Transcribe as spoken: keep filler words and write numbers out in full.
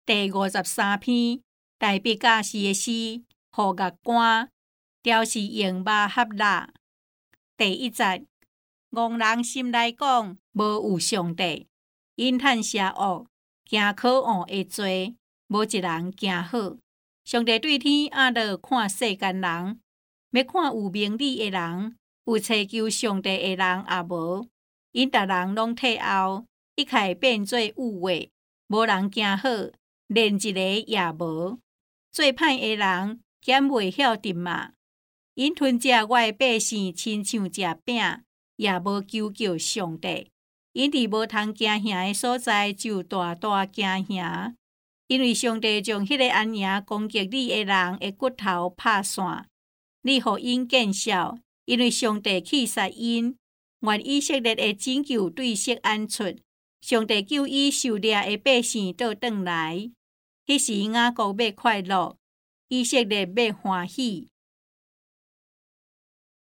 第五十三篇，大毕假时的诗，互乐官，调是用马合蜡。第一节，戆人心内讲，无有上帝，因趁邪恶，行可恶的罪，无一人行好。上帝对天压落看世间人，要看有明理的人，有找求上帝的人也无。因逐人拢退后，一概变做污秽，无人行好，连一个也无。做歹的人减袂晓得嘛。因吞食我的百姓，亲像食饼，也无求救上帝。因伫无通惊吓的所在，就大大惊吓。因为上帝将迄个安营攻击你的人的骨头拍散，你互因见笑，因为上帝气杀因。愿以色列的拯救对色安出，上帝救伊受掠的百姓倒转来。迄时雅各要快乐，以色列要欢喜。